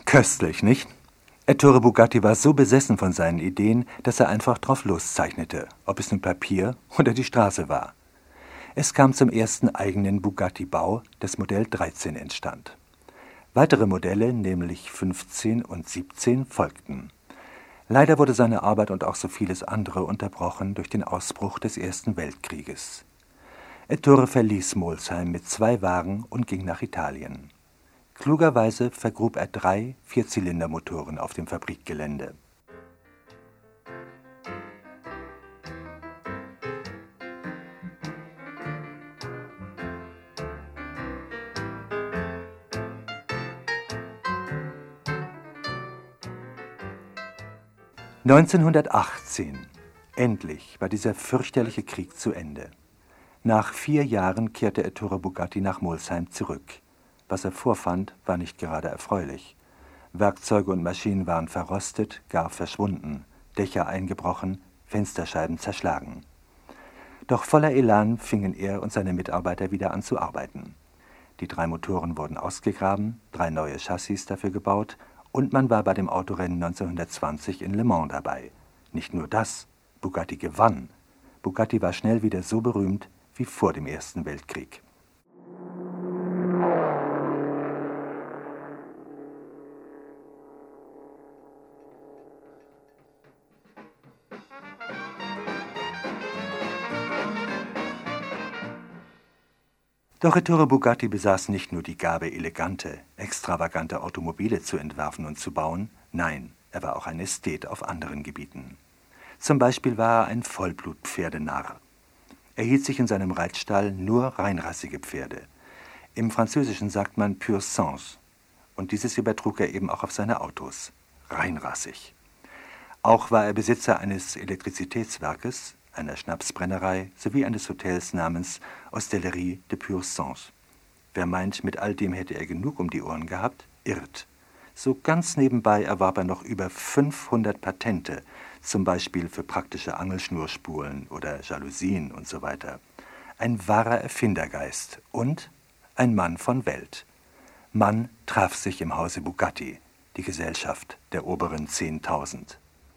Köstlich, nicht? Ettore Bugatti war so besessen von seinen Ideen, dass er einfach drauf loszeichnete, ob es nun Papier oder die Straße war. Es kam zum ersten eigenen Bugatti-Bau, das Modell 13 entstand. Weitere Modelle, nämlich 15 und 17, folgten. Leider wurde seine Arbeit und auch so vieles andere unterbrochen durch den Ausbruch des Ersten Weltkrieges. Ettore verließ Molsheim mit 2 Wagen und ging nach Italien. Klugerweise vergrub er 3 Vierzylindermotoren auf dem Fabrikgelände. »1918. Endlich war dieser fürchterliche Krieg zu Ende. Nach 4 Jahren kehrte Ettore Bugatti nach Molsheim zurück. Was er vorfand, war nicht gerade erfreulich. Werkzeuge und Maschinen waren verrostet, gar verschwunden, Dächer eingebrochen, Fensterscheiben zerschlagen. Doch voller Elan fingen er und seine Mitarbeiter wieder an zu arbeiten. Die 3 Motoren wurden ausgegraben, 3 neue Chassis dafür gebaut und man war bei dem Autorennen 1920 in Le Mans dabei. Nicht nur das, Bugatti gewann. Bugatti war schnell wieder so berühmt wie vor dem Ersten Weltkrieg. Doch Ettore Bugatti besaß nicht nur die Gabe, elegante, extravagante Automobile zu entwerfen und zu bauen, nein, er war auch ein Ästhet auf anderen Gebieten. Zum Beispiel war er ein Vollblut-Pferdenarr. Er hielt sich in seinem Reitstall nur reinrassige Pferde. Im Französischen sagt man pur sang. Und dieses übertrug er eben auch auf seine Autos. Reinrassig. Auch war er Besitzer eines Elektrizitätswerkes, einer Schnapsbrennerei sowie eines Hotels namens Hostellerie de Pur Sang. Wer meint, mit all dem hätte er genug um die Ohren gehabt, irrt. So ganz nebenbei erwarb er noch über 500 Patente, zum Beispiel für praktische Angelschnurspulen oder Jalousien und so weiter. Ein wahrer Erfindergeist und ein Mann von Welt. Man traf sich im Hause Bugatti, die Gesellschaft der oberen 10.000.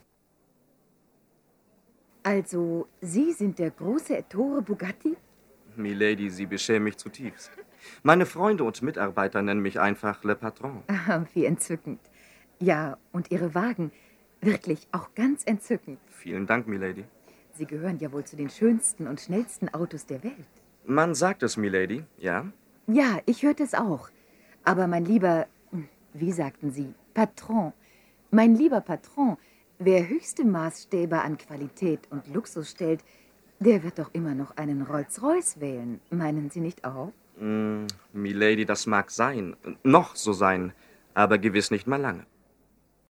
Also, Sie sind der große Ettore Bugatti? Milady, Sie beschämen mich zutiefst. Meine Freunde und Mitarbeiter nennen mich einfach Le Patron. Wie entzückend. Ja, und Ihre Wagen, wirklich auch ganz entzückend. Vielen Dank, Milady. Sie gehören ja wohl zu den schönsten und schnellsten Autos der Welt. Man sagt es, Milady, ja? Ja, ich hörte es auch. Aber mein lieber, wie sagten Sie, Patron, mein lieber Patron, wer höchste Maßstäbe an Qualität und Luxus stellt, der wird doch immer noch einen Rolls-Royce wählen. Meinen Sie nicht auch? Milady, das mag sein, noch so sein, aber gewiss nicht mal lange.